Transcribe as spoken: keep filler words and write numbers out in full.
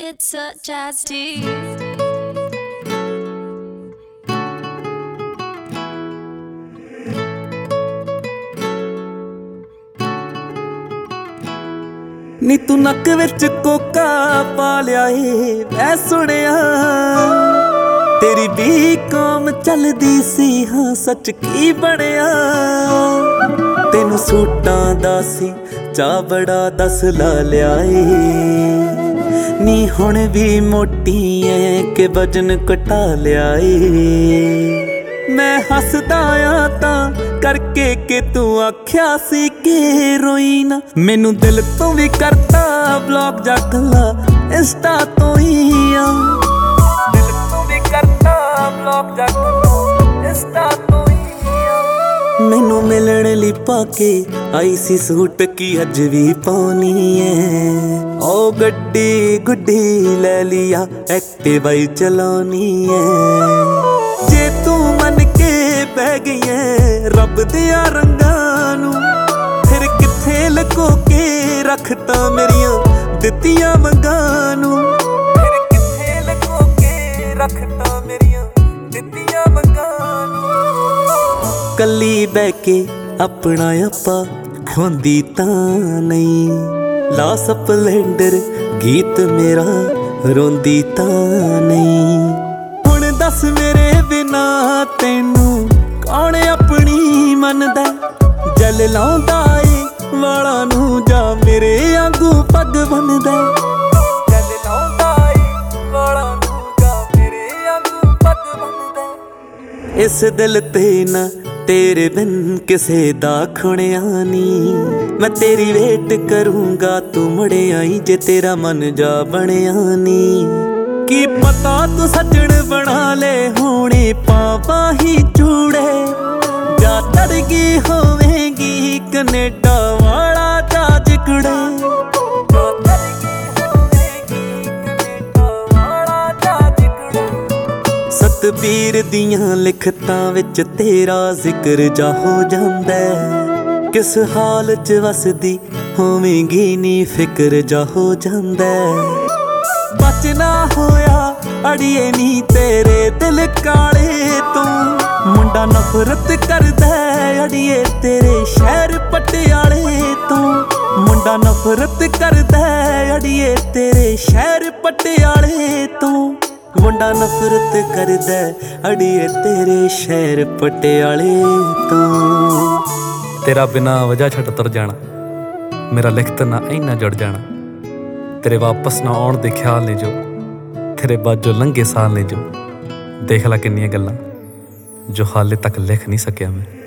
It's such as tea. ਨੀ ਤੂੰ ਨੱਕ ਵਿੱਚ ਕੋਕਾ ਪਾ ਲਿਆ ਏ ਮੈਂ ਸੁਣਿਆ ਤੇਰੀ ਵੀ ਕੌਮ ਚੱਲਦੀ ਸੀ ਹਾਂ ਸੱਚ ਕੀ ਬਣਿਆ ਤੈਨੂੰ ਸੂਟਾਂ ਦਾ ਸੀ ਚਾਅ ਬੜਾ ਦੱਸ ਲਾ ਲਿਆ ਏ ਨੀ ਹੁਣ ਵੀ ਮੋਟੀ ਐ ਕਿ ਵਜਨ ਘਟਾ ਲਿਆ ਏ ਮੈਂ ਹੱਸਦਾ ਆ ਤਾਂ ਕਰਕੇ ਕਿ ਤੂੰ ਆਖਿਆ ਸੀ ਕਿ ਰੋਈ ਨਾ ਮੈਨੂੰ ਦਿਲ ਤੋਂ ਵੀ ਕਰਤਾ ਬਲੌਕ ਜਾ ਕੱਲਾ ਇੰਸਟਾ ਤੋਂ ਹੀ ਆ ਦਿਲ ਤੋਂ ਵੀ ਕਰਤਾ ਬਲੌਕ ਜਾ ਕੱਲਾ ਇੰਸਟਾ ਤੋਂ ਹੀ ਆ ਮੈਨੂੰ ਮਿਲਣ ਲਈ ਪਾ ਕੇ ਆਈ ਸੀ ਸੂਟ ਕੀ ਅੱਜ ਵੀ ਪਾਉਣੀ ਐ ਓ ਗੱਡੀ ਗੁੱਡੀ ਲੈ ਲਿਆ ਐਕਟਿਵਾ ਹੀ ਚਲਾਉਣੀ ਐ ਜੇ ਤੂੰ ਮੰਨ ਕੇ ਬਹਿ ਗਈ ਐ ਰੱਬ ਦਿਆਂ ਰੰਗਾਂ ਨੂੰ ਫਿਰ ਕਿੱਥੇ ਲੁਕੋ ਕੇ ਰੱਖਤਾ ਮੇਰੀਆਂ ਦਿੱਤੀਆਂ ਮੰਗਾਂ ਨੂੰ ਫਿਰ ਕਿੱਥੇ ਲੁਕੋ ਕੇ ਰੱਖਤਾ ਮੇਰੀਆਂ ਦਿੱਤੀਆਂ ਮੰਗਾਂ ਨੂੰ ਕੱਲੀ ਬਹਿ ਕੇ ਆਪਣਾ ਆਪਾ ਖੋਂਦੀ ਤਾਂ ਨਹੀਂ ਲਾ ਸਪਲੈਂਡਰ ਗੀਤ ਮੇਰਾ ਰੋਂਦੀ ਤਾਂ ਨਹੀਂ ਹੁਣ ਦੱਸ ਮੇਰੇ ਬਿਨਾ ਤੈਨੂੰ ਕੌਣ ਆਪਣੀ ਮੰਨਦਾ ਜਲ ਲਾਉਂਦਾ ਏ ਵਾਲਾਂ ਨੂੰ ਜਾਂ ਮੇਰੇ ਆਂਗੂ ਪੱਗ ਬੰਨਦਾ ਜਲ ਲਾਉਂਦਾ ਏ ਵਾਲਾਂ ਨੂੰ ਜਾਂ ਮੇਰੇ ਆਂਗੂ ਪੱਗ ਬੰਨਦਾ ਇਸ ਦਿਲ ਤੇ ਨਾ ਤੇਰੇ ਬਿਨ ਕਿਸੇ ਦਾ ਖੁਣਿਆ ਨੀ ਮੈਂ ਤੇਰੀ ਵੇਟ ਕਰੂੰਗਾ ਤੂੰ ਮੁੜ ਆਈ ਜੇ ਤੇਰਾ ਮਨ ਜਾ ਬਣਿਆ ਨੀ ਕੀ ਪਤਾ ਤੂੰ ਸੱਜਣ ਬਣਾ ਲੈ ਹੋਣੇ ਪਾਵਾਂ ਹੀ ਚੂੜੇ ਜਾਂ ਤੜ ਗਈ ਹੋਵੇਂਗੀ ਕਨੇਡਾ ਵਾਲਾ ਜਾਜ ਕੁੜੇ ਸਤਬੀਰ ਦੀਆਂ ਲਿਖਤਾਂ ਵਿੱਚ ਤੇਰਾ ਜ਼ਿਕਰ ਜਾ ਹੋ ਜਾਂਦਾ ਕਿਸ ਹਾਲ 'ਚ ਵਸਦੀ ਹੋਵੇਂਗੀ ਨੀ ਫਿਕਰ ਜਾ ਹੋ ਜਾਂਦਾ ਬਚਨਾ ਹੋਇਆ ਅੜੀਏ ਨੀ ਤੇਰੇ ਦਿਲ ਕਾਲੇ ਤੋਂ ਮੁੰਡਾ ਨਫ਼ਰਤ ਕਰਦਾ ਅੜੀਏ ਤੇਰੇ ਸ਼ਹਿਰ ਪਟਿਆਲੇ ਤੋਂ ਮੁੰਡਾ ਨਫ਼ਰਤ ਕਰਦਾ ਅੜੀਏ ਤੇਰੇ ਸ਼ਹਿਰ ਪਟਿਆਲੇ ਤੋਂ ਮੁੰਡਾ ਨਫ਼ਰਤ ਕਰਦਾ ਅੜੀਏ ਤੇਰੇ ਸ਼ਹਿਰ ਪਟਿਆਲੇ ਤੋਂ ਤੇਰਾ ਬਿਨਾ ਵਜ੍ਹਾ ਛੱਡ ਤੁਰ ਜਾਣਾ ਮੇਰਾ ਲਿਖਤ ਨਾ ਇੰਨਾ ਜੁੜ ਜਾਣਾ ਤੇਰੇ ਵਾਪਸ ਨਾ ਆਉਣ ਦੇ ਖਿਆਲ ਨੇ ਜੋ ਤੇਰੇ ਬਾਝੋਂ ਲੰਘੇ ਸਾਲ ਨੇ ਜੋ ਦੇਖ ਲੈ ਕਿੰਨੀਆਂ ਗੱਲਾਂ ਜੋ ਹਾਲੇ ਤੱਕ ਲਿਖ ਨਹੀਂ ਸਕਿਆ ਮੈਂ